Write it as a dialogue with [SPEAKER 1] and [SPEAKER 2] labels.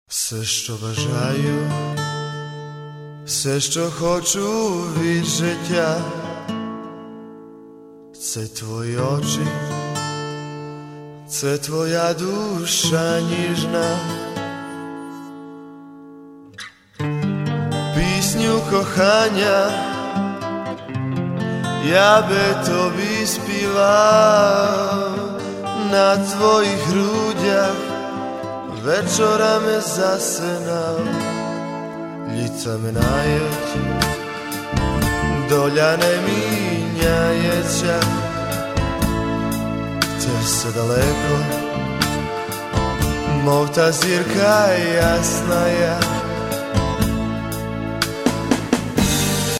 [SPEAKER 1] Все, що бажаю, все, що хочу від життя, це твої очі, це твоя душа ніжна, пісню кохання я би тобі співав, на твоїх грудях вечорами засинав. Літа минають, доля не міняється, ти все далеко, мов та зірка ясна я.